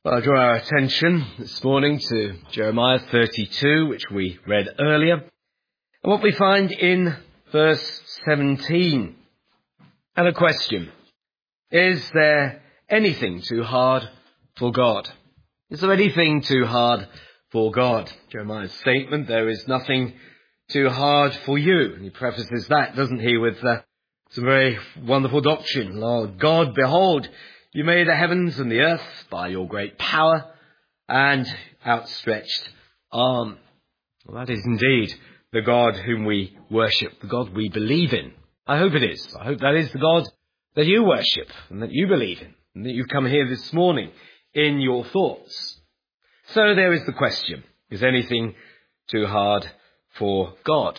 Well, I draw our attention this morning to Jeremiah 32, which we read earlier, and what we find in verse 17. And a question: is there anything too hard for God? Is there anything too hard for God? Jeremiah's statement, there is nothing too hard for you. And he prefaces that, doesn't he, with some very wonderful doctrine. Lord God, behold, you made the heavens and the earth by your great power and outstretched arm. Well, that is indeed the God whom we worship, the God we believe in. I hope it is. I hope that is the God that you worship and that you believe in, and that you come here this morning in your thoughts. So there is the question: is anything too hard for God?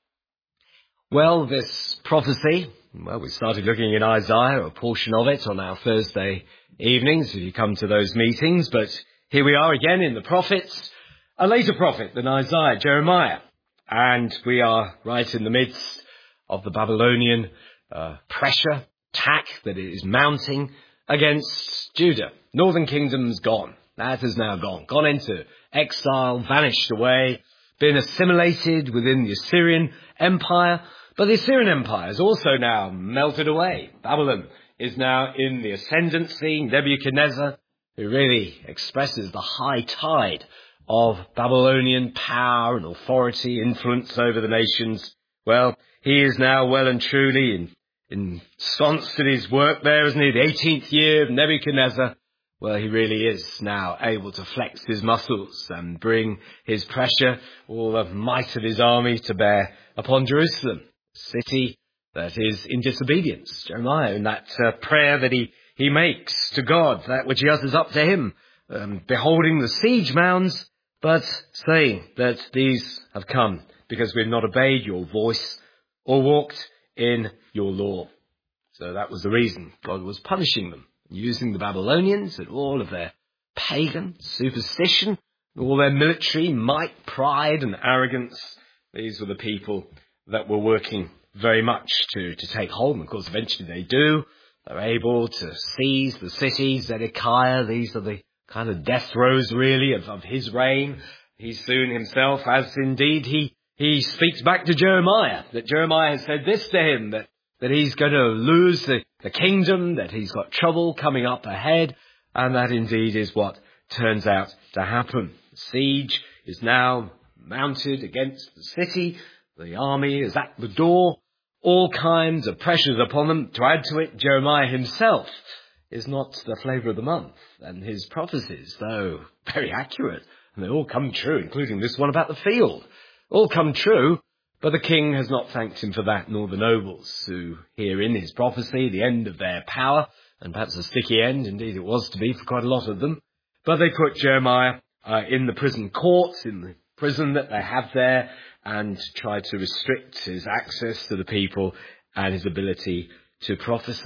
Well, this prophecy, we started looking in Isaiah, a portion of it, on our Thursday evenings, if you come to those meetings. But here we are again in the prophets, a later prophet than Isaiah, Jeremiah. And we are right in the midst of the Babylonian pressure, attack that is mounting against Judah. Northern kingdom's gone. That has now gone into exile, vanished away, been assimilated within the Assyrian Empire. But the Assyrian Empire is also now melted away. Babylon is now in the ascendancy. Nebuchadnezzar, who really expresses the high tide of Babylonian power and authority, influence over the nations, well, he is now well and truly ensconced in his work there, isn't he? The 18th year of Nebuchadnezzar. Well, he really is now able to flex his muscles and bring his pressure, all the might of his army, to bear upon Jerusalem, city that is in disobedience. Jeremiah, in that prayer that he makes to God, that which he utters up to him, beholding the siege mounds, but saying that these have come because we've not obeyed your voice or walked in your law. So that was the reason God was punishing them, using the Babylonians and all of their pagan superstition, all their military might, pride and arrogance. These were the people that were working very much to take hold. And of course, eventually they do. They're able to seize the city. Zedekiah, these are the kind of death throes, really, of his reign. He soon himself, as indeed he speaks back to Jeremiah, that Jeremiah has said this to him, that he's going to lose the kingdom, that he's got trouble coming up ahead, and that indeed is what turns out to happen. The siege is now mounted against the city. The army is at the door. All kinds of pressures upon them. To add to it, Jeremiah himself is not the flavour of the month. And his prophecies, though very accurate, and they all come true, including this one about the field, all come true, but the king has not thanked him for that, nor the nobles, who hear in his prophecy the end of their power, and perhaps a sticky end, indeed it was to be for quite a lot of them. But they put Jeremiah in the prison courts, in the prison that they have there, and try to restrict his access to the people and his ability to prophesy.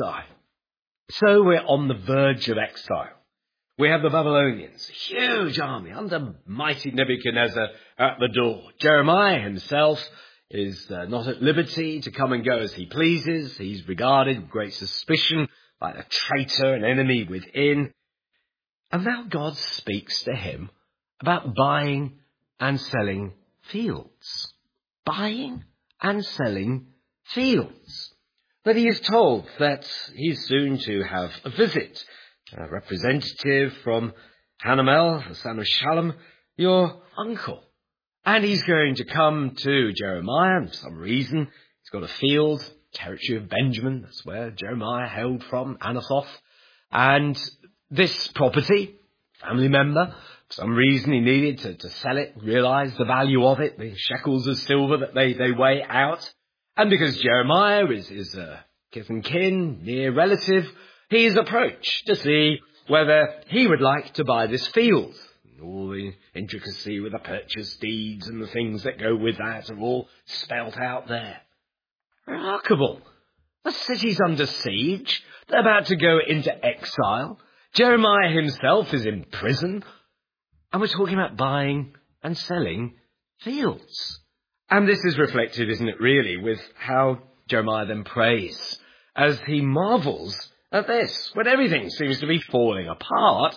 So we're on the verge of exile. We have the Babylonians, a huge army under mighty Nebuchadnezzar at the door. Jeremiah himself is not at liberty to come and go as he pleases. He's regarded with great suspicion, like a traitor, an enemy within. And now God speaks to him about buying and selling fields. Buying and selling fields. That he is told that he's soon to have a visit, a representative from Hanamel, the son of Shallum, your uncle. And he's going to come to Jeremiah for some reason. He's got a field, territory of Benjamin, that's where Jeremiah hailed from, Anathoth. And this property, family member, for some reason he needed to sell it, realise the value of it, the shekels of silver that they weigh out. And because Jeremiah is a kith and kin, near relative, he is approached to see whether he would like to buy this field. All the intricacy with the purchase deeds and the things that go with that are all spelt out there. Remarkable. The city's under siege. They're about to go into exile. Jeremiah himself is in prison. And we're talking about buying and selling fields. And this is reflected, isn't it, really, with how Jeremiah then prays as he marvels at this. When everything seems to be falling apart,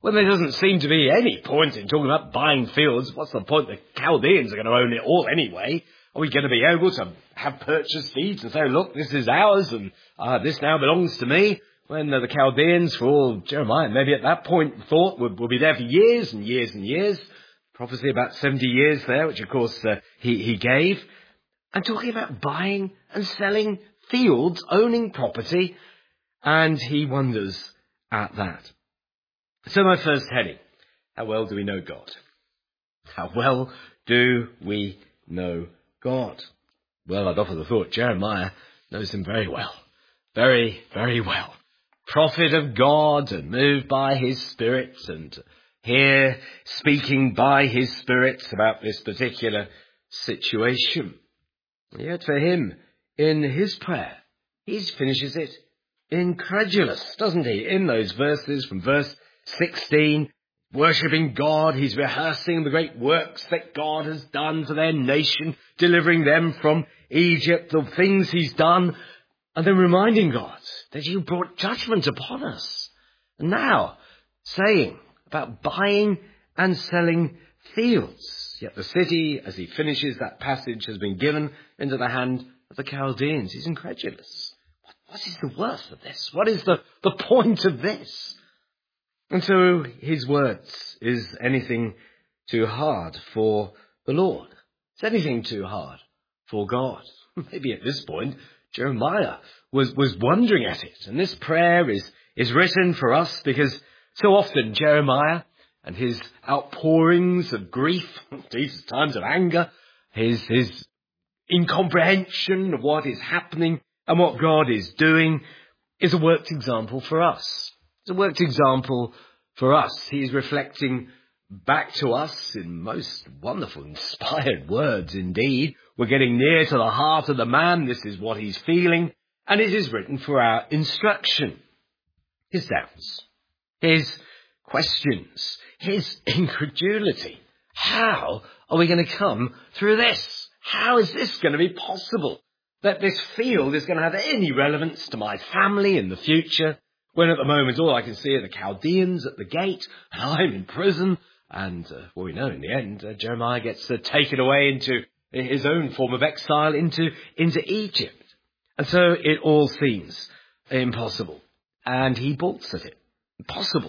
Well, there doesn't seem to be any point in talking about buying fields. What's the point? The Chaldeans are going to own it all anyway. Are we going to be able to have purchase deeds and say, look, this is ours and this now belongs to me? When the Chaldeans, for all Jeremiah maybe at that point thought, would be there for years and years and years. Prophecy about 70 years there, which of course he gave. And talking about buying and selling fields, owning property, and he wonders at that. So my first heading, how well do we know God? How well do we know God? Well, I'd offer the thought Jeremiah knows him very well. Very, very well. Prophet of God and moved by his Spirit and here speaking by his Spirit about this particular situation. Yet for him, in his prayer, he finishes it incredulous, doesn't he? In those verses from verse 16, worshipping God, he's rehearsing the great works that God has done for their nation, delivering them from Egypt, the things he's done, and then reminding God that you brought judgment upon us. And now saying about buying and selling fields. Yet the city, as he finishes that passage, has been given into the hand of the Chaldeans. He's incredulous. What is the worth of this? What is the point of this? And so his words, is anything too hard for the Lord? Is anything too hard for God? Maybe at this point, Jeremiah was wondering at it. And this prayer is written for us because so often Jeremiah and his outpourings of grief, these times of anger, his incomprehension of what is happening and what God is doing is a worked example for us. It's a worked example for us. He's reflecting back to us in most wonderful, inspired words indeed. We're getting near to the heart of the man. This is what he's feeling. And it is written for our instruction. His doubts, his questions, his incredulity. How are we going to come through this? How is this going to be possible? That this field is going to have any relevance to my family in the future, when at the moment all I can see are the Chaldeans at the gate, and I'm in prison, and we know in the end Jeremiah gets taken away into his own form of exile into Egypt. And so it all seems impossible. And he balks at it. Impossible.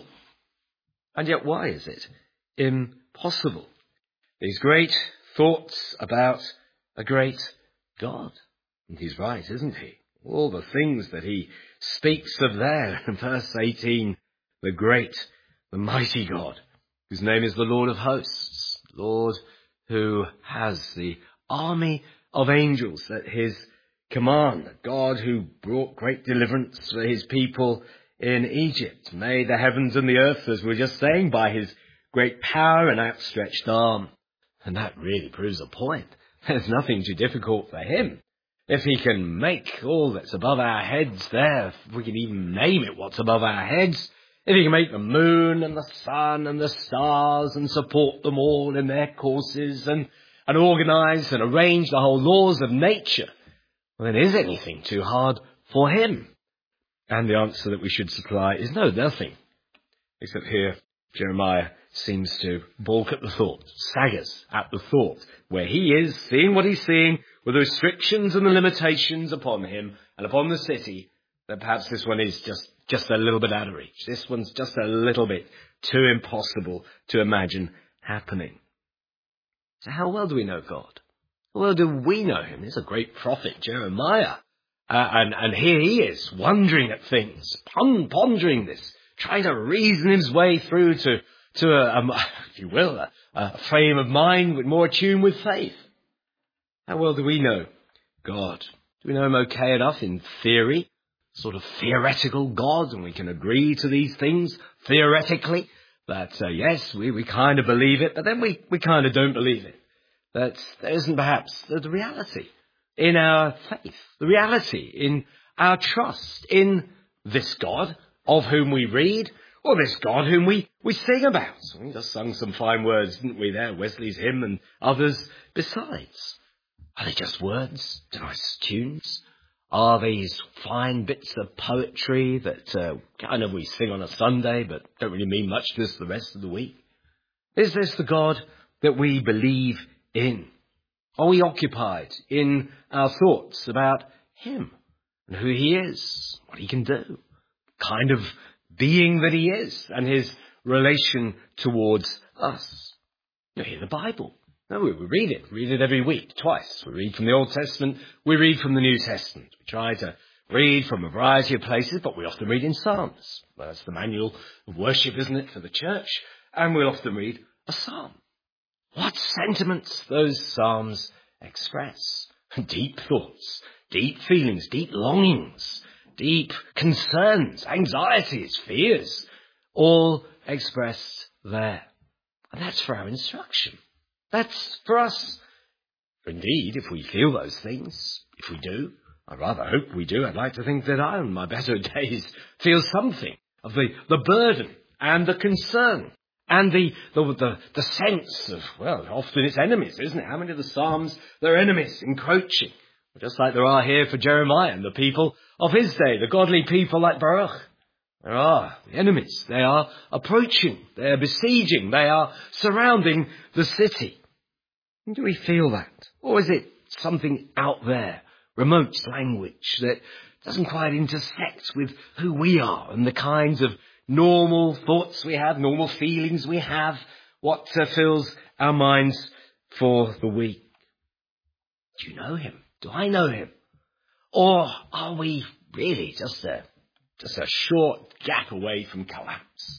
And yet why is it impossible? These great thoughts about a great God. And he's right, isn't he? All the things that he speaks of there in verse 18. The great, the mighty God, whose name is the Lord of hosts. Lord who has the army of angels at his command. God who brought great deliverance for his people in Egypt. Made the heavens and the earth, as we were just saying, by his great power and outstretched arm. And that really proves a point. There's nothing too difficult for him. If he can make all that's above our heads there, if we can even name it what's above our heads, if he can make the moon and the sun and the stars and support them all in their courses and organise and arrange the whole laws of nature, well, then is anything too hard for him? And the answer that we should supply is no, nothing. Except here, Jeremiah seems to balk at the thought, staggers at the thought, where he is, seeing what he's seeing, with the restrictions and the limitations upon him and upon the city, that perhaps this one is just a little bit out of reach. This one's just a little bit too impossible to imagine happening. So how well do we know God? How well do we know him? He's a great prophet, Jeremiah. And here he is, wondering at things, pondering this, trying to reason his way through to if you will, a frame of mind with more attuned with faith. How well do we know God? Do we know him okay enough in theory? Sort of theoretical God, and we can agree to these things theoretically, that yes, we kind of believe it, but then we kind of don't believe it. That there isn't perhaps the reality in our faith, the reality in our trust in this God of whom we read, or this God whom we sing about. We just sung some fine words, didn't we, there? Wesley's hymn and others besides. Are they just words? Nice tunes? Are these fine bits of poetry that kind of we sing on a Sunday but don't really mean much to us the rest of the week? Is this the God that we believe in? Are we occupied in our thoughts about him and who he is, what he can do, kind of being that he is, and his relation towards us? You hear the Bible. No, we read it every week, twice. We read from the Old Testament, we read from the New Testament. We try to read from a variety of places, but we often read in Psalms. Well, that's the manual of worship, isn't it, for the church? And we'll often read a psalm. What sentiments those psalms express. Deep thoughts, deep feelings, deep longings, deep concerns, anxieties, fears, all expressed there. And that's for our instruction. That's for us. Indeed, if we feel those things, if we do, I rather hope we do. I'd like to think that I, on my better days, feel something of the burden and the concern and the sense of, well, often it's enemies, isn't it? How many of the Psalms, there are enemies encroaching? Just like there are here for Jeremiah and the people of his day, the godly people like Baruch. There are the enemies. They are approaching. They are besieging. They are surrounding the city. And do we feel that? Or is it something out there, remote language that doesn't quite intersect with who we are and the kinds of normal thoughts we have, normal feelings we have, what fills our minds for the week? Do you know him? Do I know him? Or are we really just a short gap away from collapse?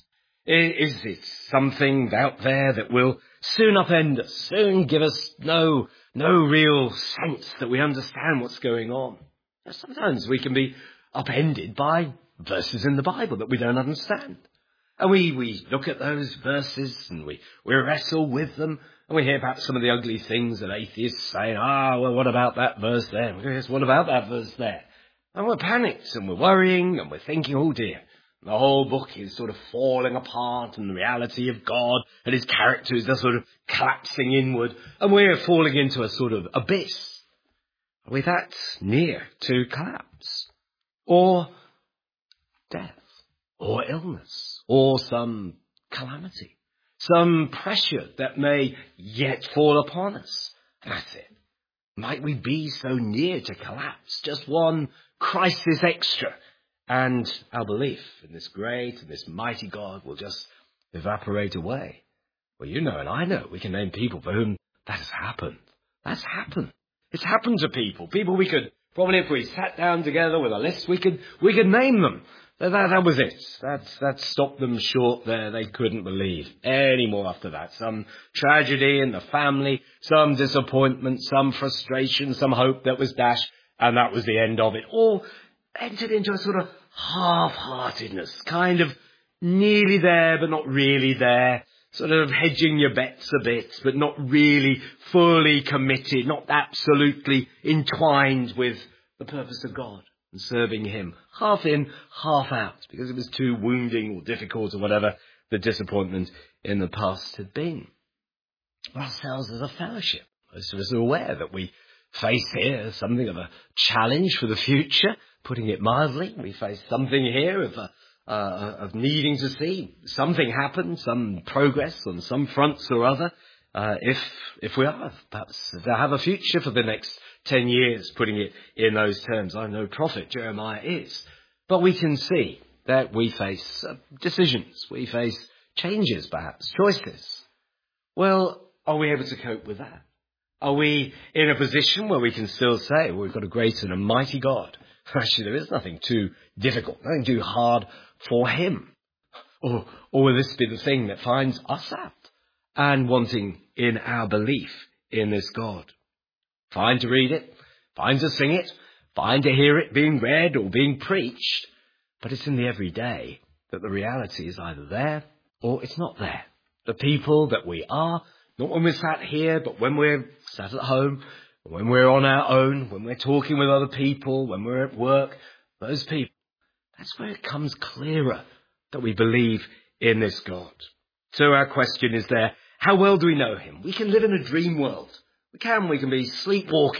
Is it something out there that will soon upend us, soon give us no real sense that we understand what's going on? Sometimes we can be upended by verses in the Bible that we don't understand. And we look at those verses and we wrestle with them, and we hear about some of the ugly things that atheists say. Well, what about that verse there? Yes, what about that verse there? And we're panicked and we're worrying and we're thinking, oh dear, the whole book is sort of falling apart and the reality of God and his character is just sort of collapsing inward, and we're falling into a sort of abyss. Are we that near to collapse? Or death? Or illness? Or some calamity? Some pressure that may yet fall upon us? That's it. Might we be so near to collapse? Just one crisis extra, and our belief in this great and this mighty God will just evaporate away. Well, you know and I know we can name people for whom that has happened. That's happened. It's happened to people. People we could probably, if we sat down together with a list, we could name them. That was it. That stopped them short there. They couldn't believe any more after that. Some tragedy in the family, some disappointment, some frustration, some hope that was dashed, and that was the end of it. All entered into a sort of half-heartedness, kind of nearly there but not really there, sort of hedging your bets a bit, but not really fully committed, not absolutely entwined with the purpose of God and serving him, half in, half out, because it was too wounding or difficult or whatever the disappointment in the past had been. Ourselves as a fellowship, most of us are aware that we face here something of a challenge for the future, putting it mildly. We face something here of needing to see something happen, some progress on some fronts or other, if we are perhaps to have a future for the next 10 years, putting it in those terms. I'm no prophet, Jeremiah is. But we can see that we face decisions, we face changes perhaps, choices. Well, are we able to cope with that? Are we in a position where we can still say, well, we've got a great and a mighty God? Actually, there is nothing too difficult, nothing too hard for him. Or will this be the thing that finds us out and wanting in our belief in this God? Fine to read it, fine to sing it, fine to hear it being read or being preached, but it's in the everyday that the reality is either there or it's not there. The people that we are, not when we're sat here, but when we're sat at home, when we're on our own, when we're talking with other people, when we're at work, those people, that's where it comes clearer that we believe in this God. So our question is there, how well do we know him? We can live in a dream world. We can be sleepwalking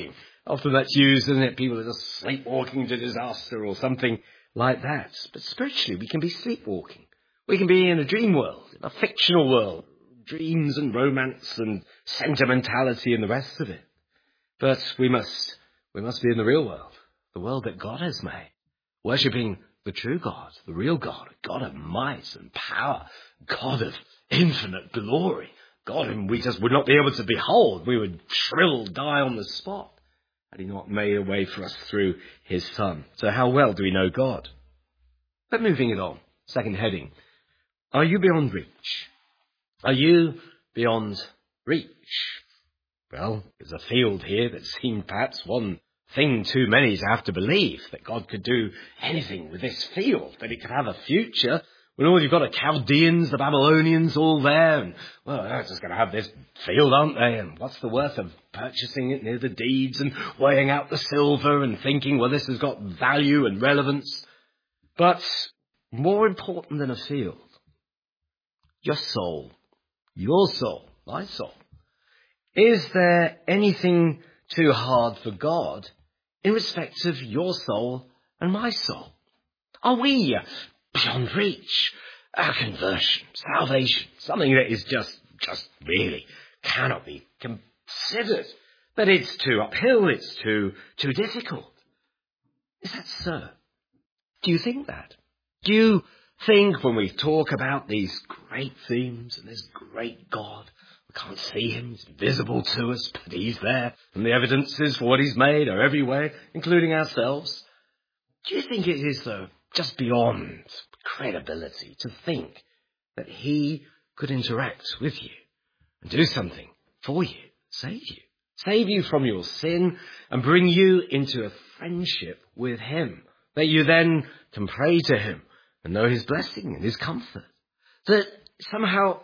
Often that's used, isn't it? People are just sleepwalking to disaster or something like that. But spiritually, we can be sleepwalking. We can be in a dream world, in a fictional world, dreams and romance and sentimentality and the rest of it. But we must be in the real world, the world that God has made, worshipping the true God, the real God, God of might and power, God of infinite glory, God whom we just would not be able to behold. We would shrivel, die on the spot had he not made a way for us through his Son. So how well do we know God? But moving it on, second heading, are you beyond reach? Are you beyond reach? Well, there's a field here that seemed perhaps one thing too many to have to believe, that God could do anything with this field, that it could have a future, when all you've got are Chaldeans, the Babylonians all there, and, well, they're just going to have this field, aren't they? And what's the worth of purchasing it near the deeds and weighing out the silver and thinking, well, this has got value and relevance. But more important than a field, your soul, my soul. Is there anything too hard for God in respect of your soul and my soul? Are we beyond reach? Our conversion, salvation, something that is just really cannot be considered. That it's too uphill, it's too difficult. Is that so? Do you think that? Do you think when we talk about these great themes and this great God, we can't see him, he's invisible to us, but he's there, and the evidences for what he's made are everywhere, including ourselves? Do you think it is, though, just beyond credibility to think that he could interact with you and do something for you, save you from your sin and bring you into a friendship with him, that you then can pray to him and know his blessing and his comfort? That somehow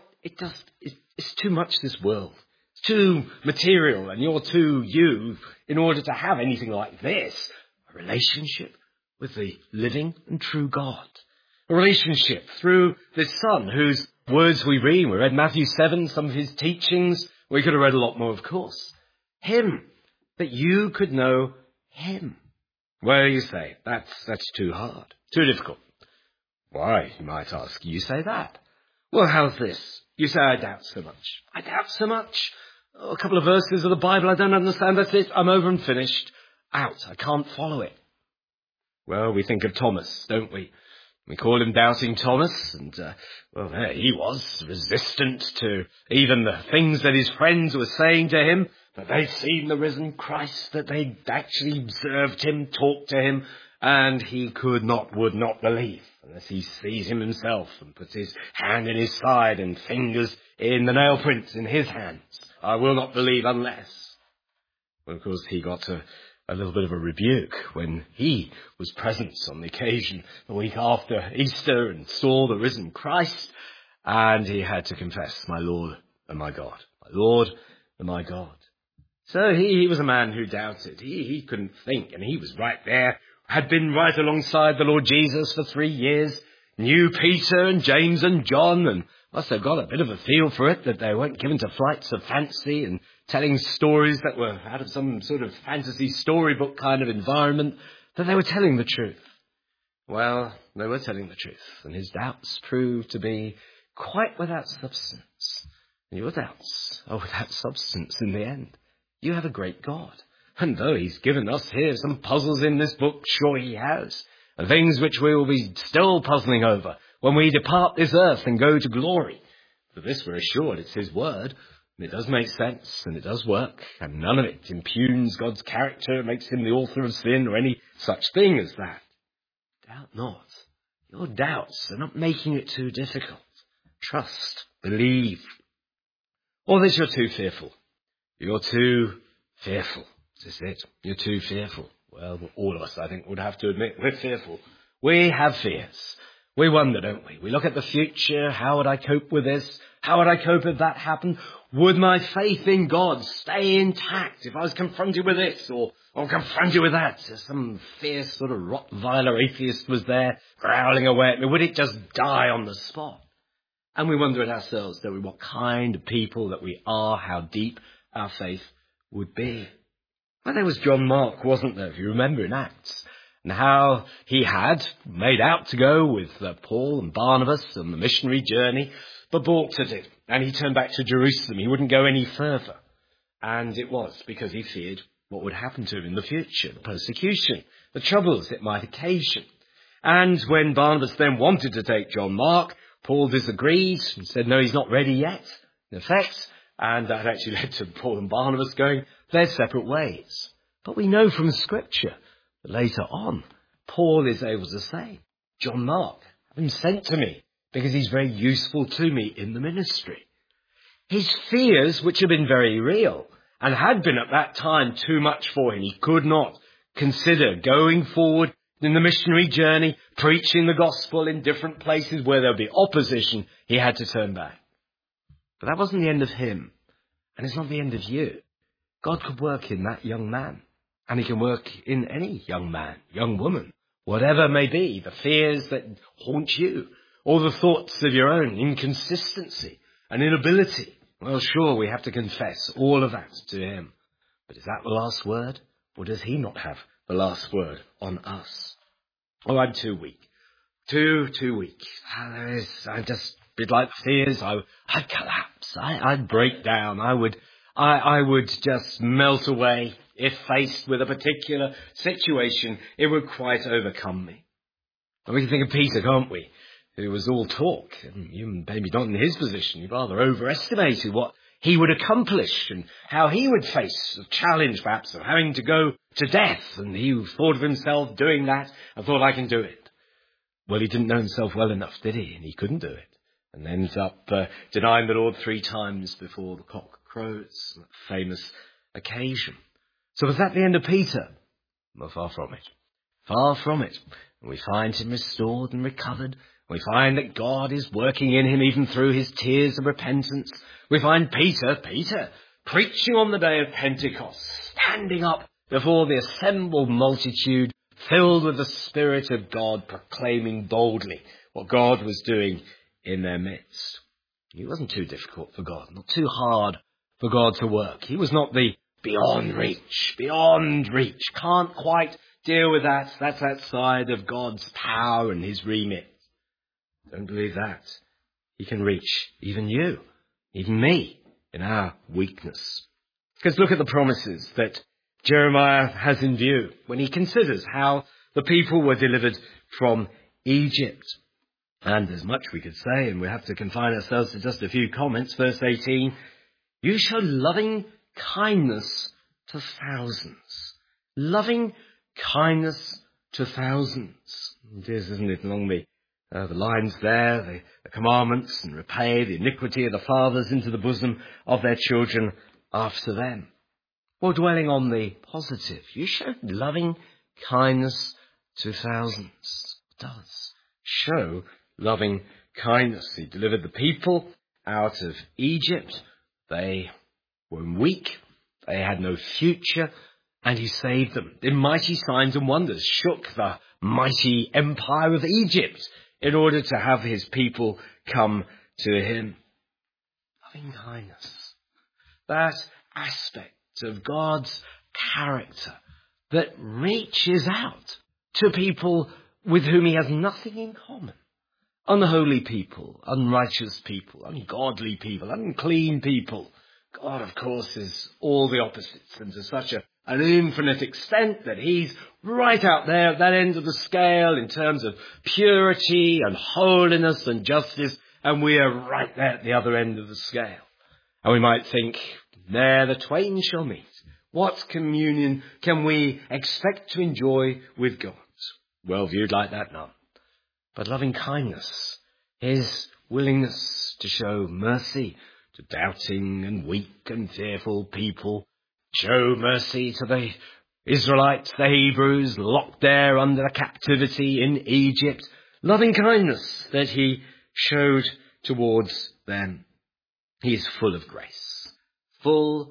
it's too much, this world. It's too material, and you're too you in order to have anything like this. A relationship with the living and true God. A relationship through this Son whose words we read. We read Matthew 7, some of his teachings. We could have read a lot more, of course. Him. That you could know him. Well, you say, that's too hard. Too difficult. Why, you might ask, you say that? Well, how's this? You say, I doubt so much. I doubt so much? Oh, a couple of verses of the Bible I don't understand. That's it. I'm over and finished. Out. I can't follow it. Well, we think of Thomas, don't we? We call him Doubting Thomas, and, well, there he was, resistant to even the things that his friends were saying to him, that they'd seen the risen Christ, that they'd actually observed him, talked to him, and he would not believe unless he sees him himself and puts his hand in his side and fingers in the nail prints in his hands. I will not believe unless. Well, of course, he got a little bit of a rebuke when he was present on the occasion the week after Easter and saw the risen Christ, and he had to confess, my Lord and my God, my Lord and my God. So he was a man who doubted. He couldn't think, and he was right there, had been right alongside the Lord Jesus for 3 years, knew Peter and James and John, and must have got a bit of a feel for it, that they weren't given to flights of fancy and telling stories that were out of some sort of fantasy storybook kind of environment, that they were telling the truth. Well, they were telling the truth, and his doubts proved to be quite without substance. And your doubts are without substance in the end. You have a great God. And though he's given us here some puzzles in this book, sure he has, and things which we will be still puzzling over when we depart this earth and go to glory. For this we're assured it's his word, and it does make sense, and it does work, and none of it impugns God's character, makes him the author of sin, or any such thing as that. Doubt not. Your doubts are not making it too difficult. Trust, believe. Or that you're too fearful. You're too fearful. This is it. You're too fearful. Well, all of us, I think, would have to admit we're fearful. We have fears. We wonder, don't we? We look at the future. How would I cope with this? How would I cope if that happened? Would my faith in God stay intact if I was confronted with this or confronted with that? Some fierce sort of Rottweiler atheist was there growling away at me. Would it just die on the spot? And we wonder at ourselves, don't we, what kind of people that we are, how deep our faith would be. Well, there was John Mark, wasn't there, if you remember in Acts, and how he had made out to go with Paul and Barnabas on the missionary journey, but balked at it, and he turned back to Jerusalem. He wouldn't go any further, and it was because he feared what would happen to him in the future, the persecution, the troubles it might occasion. And when Barnabas then wanted to take John Mark, Paul disagreed and said, no, he's not ready yet, in effect. And that actually led to Paul and Barnabas going their separate ways. But we know from Scripture that later on, Paul is able to say, John Mark, have him sent to me because he's very useful to me in the ministry. His fears, which have been very real and had been at that time too much for him, he could not consider going forward in the missionary journey, preaching the gospel in different places where there would be opposition. He had to turn back. But that wasn't the end of him, and it's not the end of you. God could work in that young man, and he can work in any young man, young woman, whatever may be, the fears that haunt you, or the thoughts of your own inconsistency and inability. Well, sure, we have to confess all of that to him. But is that the last word, or does he not have the last word on us? Oh, I'm too weak. Too weak. I'm just a bit like fears. I'd collapse. I'd break down. I would just melt away. If faced with a particular situation, it would quite overcome me. And we can think of Peter, can't we? Who was all talk. And you maybe not in his position. You rather overestimated what he would accomplish and how he would face the challenge, perhaps, of having to go to death. And he thought of himself doing that and thought, I can do it. Well, he didn't know himself well enough, did he? And he couldn't do it. And ends up denying the Lord 3 times before the cock crows. That famous occasion. So was that the end of Peter? Well, far from it. Far from it. And we find him restored and recovered. We find that God is working in him even through his tears of repentance. We find Peter, preaching on the day of Pentecost, standing up before the assembled multitude, filled with the Spirit of God, proclaiming boldly what God was doing in their midst. He wasn't too difficult for God, not too hard for God to work. He was not the beyond reach, can't quite deal with that. That's outside of God's power and his remit. Don't believe that. He can reach even you, even me, in our weakness. Because look at the promises that Jeremiah has in view when he considers how the people were delivered from Egypt. And there's much we could say, and we have to confine ourselves to just a few comments. Verse 18, you show loving kindness to thousands. Loving kindness to thousands. It is, isn't it, along the lines there, the commandments, and repay the iniquity of the fathers into the bosom of their children after them. Well, dwelling on the positive, you showed loving kindness to thousands. It does show loving kindness. He delivered the people out of Egypt. They were weak. They had no future. And he saved them. In mighty signs and wonders, shook the mighty empire of Egypt in order to have his people come to him. Loving kindness. That aspect of God's character that reaches out to people with whom he has nothing in common. Unholy people, unrighteous people, ungodly people, unclean people. God, of course, is all the opposites, and to such an infinite extent that he's right out there at that end of the scale in terms of purity and holiness and justice, and we are right there at the other end of the scale. And we might think, there the twain shall meet. What communion can we expect to enjoy with God? Well viewed like that, none. But loving kindness, his willingness to show mercy to doubting and weak and fearful people, show mercy to the Israelites, the Hebrews, locked there under captivity in Egypt, loving kindness that he showed towards them. He is full of grace, full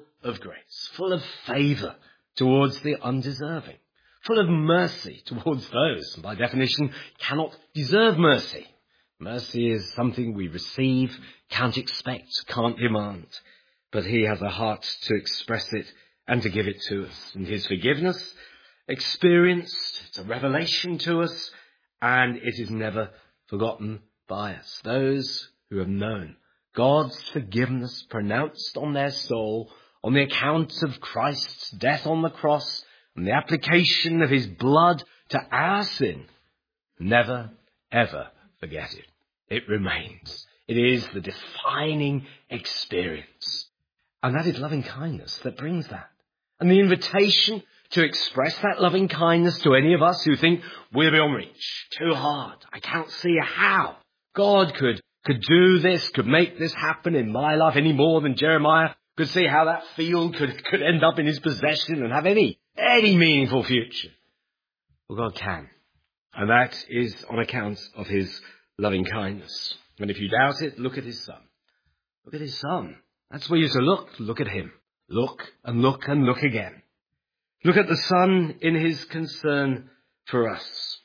of favour towards the undeserving, full of mercy towards those, by definition, cannot deserve mercy. Mercy is something we receive, can't expect, can't demand. But he has a heart to express it and to give it to us. And his forgiveness, experienced, it's a revelation to us, and it is never forgotten by us. Those who have known God's forgiveness pronounced on their soul on the account of Christ's death on the cross and the application of his blood to our sin, never, ever forget it. It remains. It is the defining experience. And that is loving kindness that brings that. And the invitation to express that loving kindness to any of us who think we're beyond reach, too hard, I can't see how God could do this, could make this happen in my life any more than Jeremiah could see how that field could end up in his possession and have any meaningful future. Well, God can. And that is on account of his loving kindness. And if you doubt it, look at his son. Look at his son. That's where you should look. Look at him. Look and look and look again. Look at the Son in his concern for us.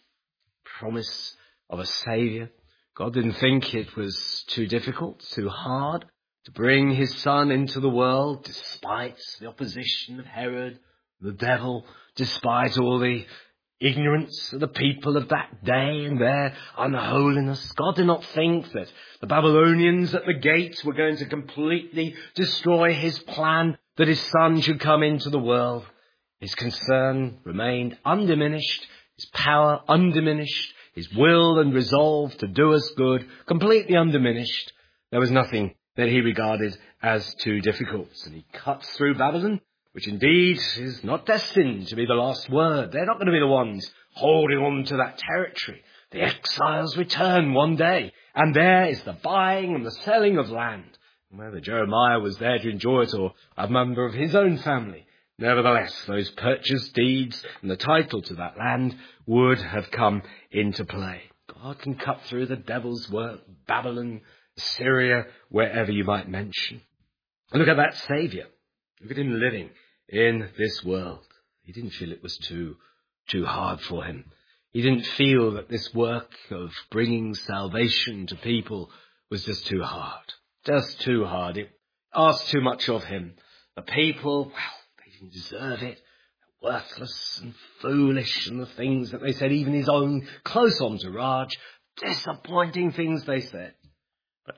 Promise of a Saviour. God didn't think it was too difficult, too hard to bring his Son into the world, despite the opposition of Herod, the devil, despite all the ignorance of the people of that day and their unholiness. God did not think that the Babylonians at the gate were going to completely destroy his plan that his Son should come into the world. His concern remained undiminished, his power undiminished, his will and resolve to do us good completely undiminished. There was nothing that he regarded as too difficult. And he cuts through Babylon, which indeed is not destined to be the last word. They're not going to be the ones holding on to that territory. The exiles return one day, and there is the buying and the selling of land. And whether Jeremiah was there to enjoy it or a member of his own family, nevertheless, those purchase deeds and the title to that land would have come into play. God can cut through the devil's work, Babylon, Syria, wherever you might mention. And look at that Saviour. Look at him living in this world. He didn't feel it was too hard for him. He didn't feel that this work of bringing salvation to people was just too hard. Just too hard. It asked too much of him. The people, well, they didn't deserve it. They're worthless and foolish, and the things that they said, even his own close entourage, disappointing things they said. But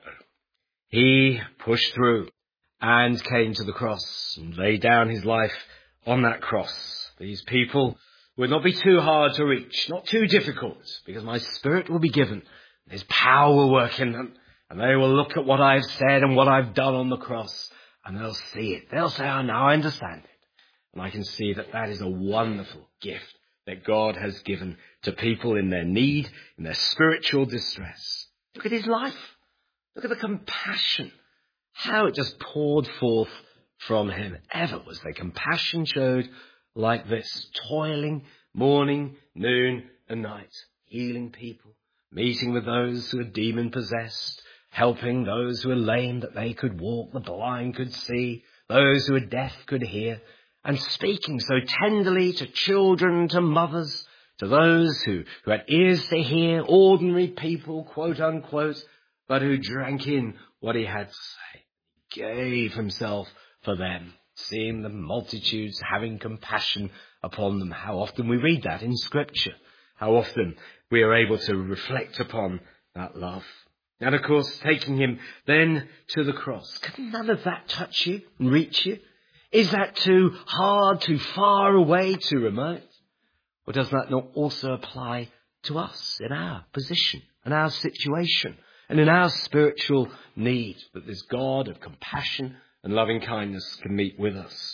he pushed through and came to the cross and laid down his life on that cross. These people would not be too hard to reach, not too difficult, because my Spirit will be given. His power will work in them, and they will look at what I've said and what I've done on the cross, and they'll see it. They'll say, oh, now I understand it. And I can see that that is a wonderful gift that God has given to people in their need, in their spiritual distress. Look at his life. Look at the compassion. How it just poured forth from him. Ever was there compassion showed like this, toiling morning, noon and night, healing people, meeting with those who are demon-possessed, helping those who are lame that they could walk, the blind could see, those who are deaf could hear, and speaking so tenderly to children, to mothers, to those who had ears to hear, ordinary people, quote unquote, but who drank in what he had to say. He gave himself for them, seeing the multitudes, having compassion upon them. How often we read that in Scripture. How often we are able to reflect upon that love. And of course, taking him then to the cross. Can none of that touch you and reach you? Is that too hard, too far away, too remote? Or does that not also apply to us in our position, in our situation, and in our spiritual need, that this God of compassion and loving kindness can meet with us?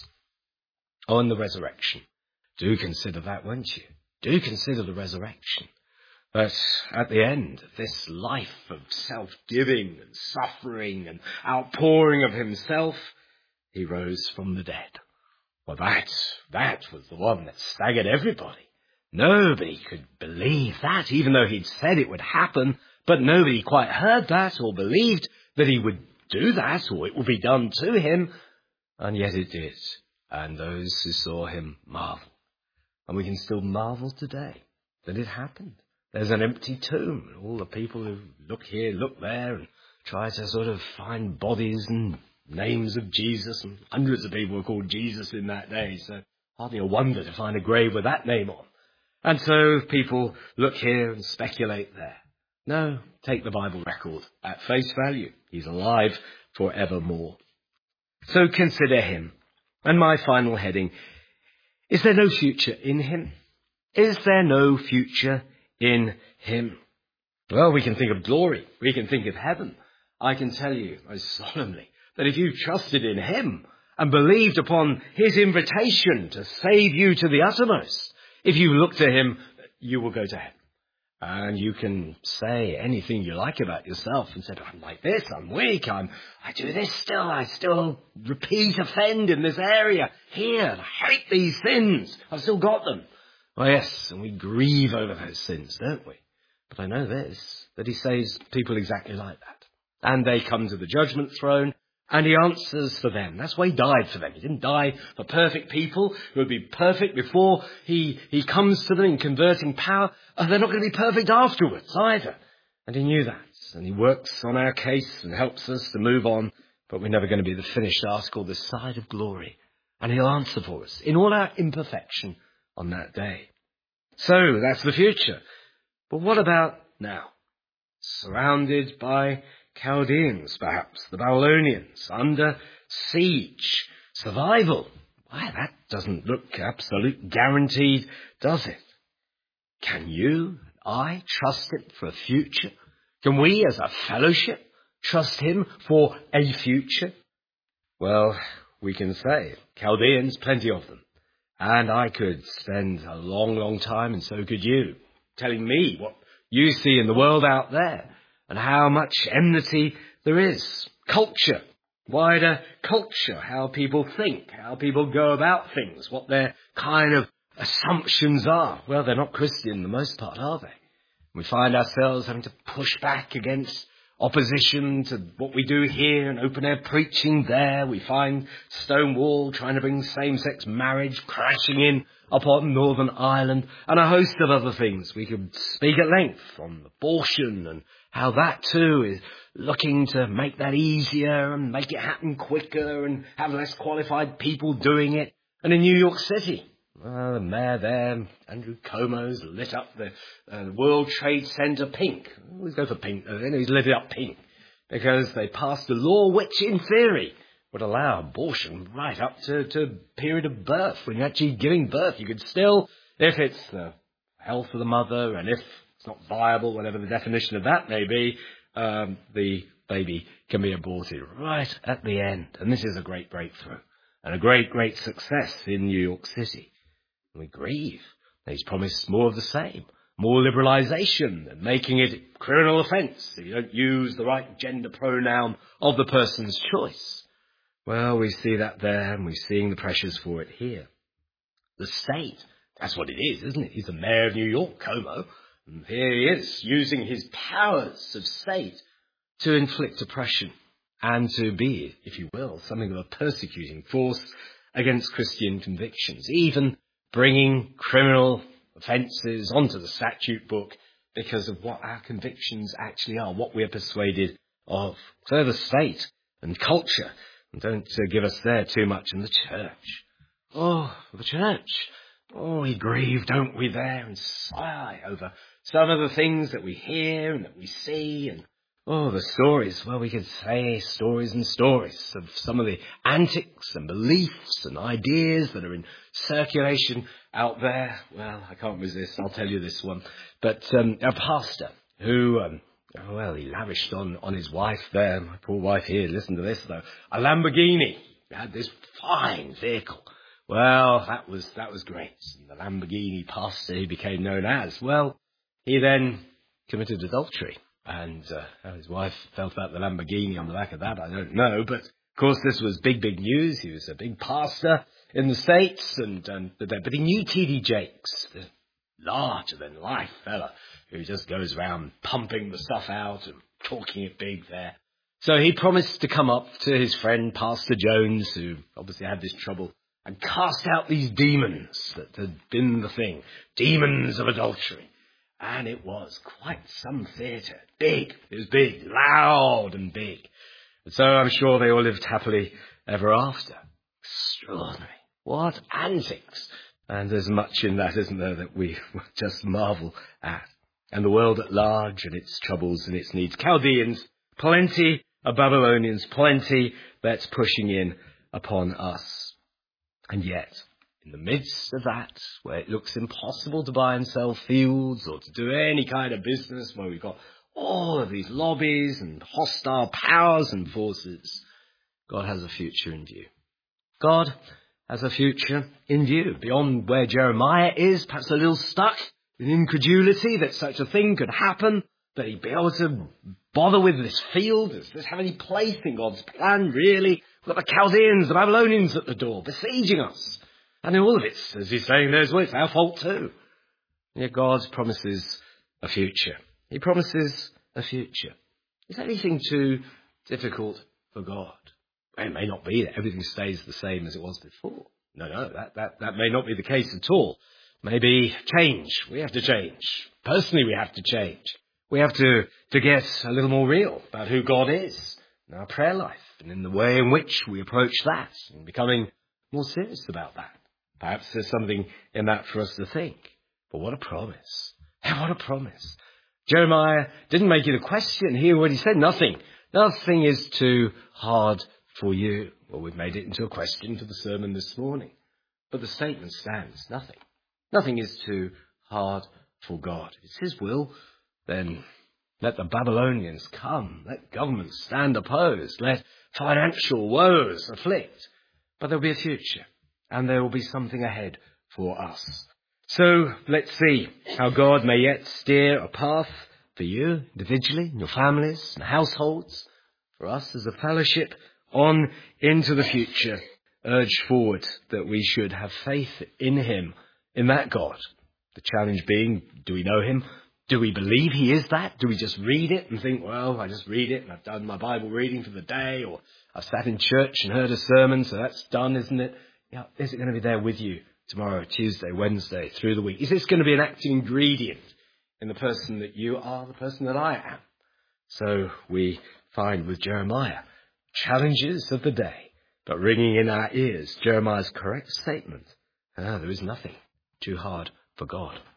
Oh, and the resurrection. Do consider that, won't you? Do consider the resurrection. That at the end of this life of self-giving and suffering and outpouring of himself, he rose from the dead. Well, that was the one that staggered everybody. Nobody could believe that, even though he'd said it would happen, but nobody quite heard that or believed that he would do that or it would be done to him. And yet it did. And those who saw him marveled. And we can still marvel today that it happened. There's an empty tomb. All the people who look here, look there, and try to sort of find bodies and names of Jesus, and hundreds of people were called Jesus in that day, so hardly a wonder to find a grave with that name on. And so people look here and speculate there. No, take the Bible record at face value. He's alive forevermore. So consider him. And my final heading, is there no future in him? Is there no future in him? Well, we can think of glory. We can think of heaven. I can tell you most solemnly that if you trusted in him and believed upon his invitation to save you to the uttermost, if you look to him, you will go to heaven. And you can say anything you like about yourself and say, I'm like this, I'm weak, I do this still, I still repeat offend in this area. Here, I hate these sins, I've still got them. Well, yes, and we grieve over those sins, don't we? But I know this, that he saves people exactly like that. And they come to the judgment throne, and he answers for them. That's why he died for them. He didn't die for perfect people who would be perfect before he comes to them in converting power. And they're not going to be perfect afterwards either. And he knew that. And he works on our case and helps us to move on. But we're never going to be the finished article this side of glory. And he'll answer for us in all our imperfection on that day. So that's the future. But what about now? Surrounded by Chaldeans, perhaps, the Babylonians, under siege, survival. Why, that doesn't look absolute guaranteed, does it? Can you and I trust it for a future? Can we as a fellowship trust him for a future? Well, we can say, Chaldeans, plenty of them. And I could spend a long, long time, and so could you, telling me what you see in the world out there. And how much enmity there is. Culture, wider culture, how people think, how people go about things, what their kind of assumptions are. Well, they're not Christian the most part, are they? We find ourselves having to push back against opposition to what we do here and open air preaching there. We find Stonewall trying to bring same-sex marriage crashing in upon Northern Ireland, and a host of other things. We could speak at length on abortion and how that too is looking to make that easier and make it happen quicker and have less qualified people doing it. And in New York City, the mayor there, Andrew Cuomo's lit up the World Trade Center pink. Always go for pink. He's lit it up pink because they passed a law which, in theory, would allow abortion right up to period of birth. When you're actually giving birth, you could still, if it's the health of the mother and if it's not viable, whatever the definition of that may be, the baby can be aborted right at the end. And this is a great breakthrough and a great, great success in New York City. And we grieve. He's promised more of the same, more liberalisation and making it a criminal offence if you don't use the right gender pronoun of the person's choice. Well, we see that there, and we're seeing the pressures for it here. The state, that's what it is, isn't it? He's the mayor of New York, Cuomo, and here he is, using his powers of state to inflict oppression and to be, if you will, something of a persecuting force against Christian convictions, even bringing criminal offences onto the statute book because of what our convictions actually are, what we're persuaded of. So the state and culture. And don't give us there too much in the church. Oh, the church. Oh, we grieve, don't we, there, and sigh over some of the things that we hear and that we see. And, oh, the stories. Well, we could say stories and stories of some of the antics and beliefs and ideas that are in circulation out there. Well, I can't resist. I'll tell you this one. But a pastor who... well, he lavished on his wife there. My poor wife here, listen to this though. A Lamborghini. He had this fine vehicle. Well, that was great. And the Lamborghini pastor he became known as. Well, he then committed adultery. And how his wife felt about the Lamborghini on the back of that, I don't know. But, of course, this was big, big news. He was a big pastor in the States. But he knew T.D. Jakes, the larger-than-life fella who just goes around pumping the stuff out and talking it big there. So he promised to come up to his friend Pastor Jones, who obviously had this trouble, and cast out these demons that had been the thing, demons of adultery. And it was quite some theatre. Big. It was big, loud and big. And so I'm sure they all lived happily ever after. Extraordinary. What antics. And there's much in that, isn't there, that we just marvel at. And the world at large and its troubles and its needs. Chaldeans, plenty. Babylonians, plenty. That's pushing in upon us. And yet, in the midst of that, where it looks impossible to buy and sell fields or to do any kind of business, where we've got all of these lobbies and hostile powers and forces, God has a future in view. God has a future in view, beyond where Jeremiah is, perhaps a little stuck in incredulity that such a thing could happen, that he'd be able to bother with this field. Does this have any place in God's plan, really? We've got the Chaldeans, the Babylonians at the door, besieging us. And in all of it, as he's saying, it's our fault too. And yet God promises a future. He promises a future. Is anything too difficult for God? Well, it may not be that everything stays the same as it was before. No, that may not be the case at all. Maybe change. We have to change. Personally, we have to change. We have to get a little more real about who God is in our prayer life and in the way in which we approach that and becoming more serious about that. Perhaps there's something in that for us to think. But what a promise. What a promise. Jeremiah didn't make it a question. Hear what he said. Nothing is too hard for you. Well, we've made it into a question for the sermon this morning. But the statement stands. Nothing is too hard for God. If it's his will, then let the Babylonians come. Let governments stand opposed. Let financial woes afflict. But there'll be a future. And there will be something ahead for us. So let's see how God may yet steer a path for you individually, in your families and households, for us as a fellowship, on into the future. Urge forward that we should have faith in him, in that God. The challenge being, do we know him? Do we believe he is that? Do we just read it and think, well, I just read it and I've done my Bible reading for the day, or I've sat in church and heard a sermon, so that's done, isn't it? Yeah, is it going to be there with you tomorrow, Tuesday, Wednesday, through the week? Is this going to be an active ingredient in the person that you are, the person that I am? So we find with Jeremiah, challenges of the day, but ringing in our ears Jeremiah's correct statement. There is nothing too hard for God.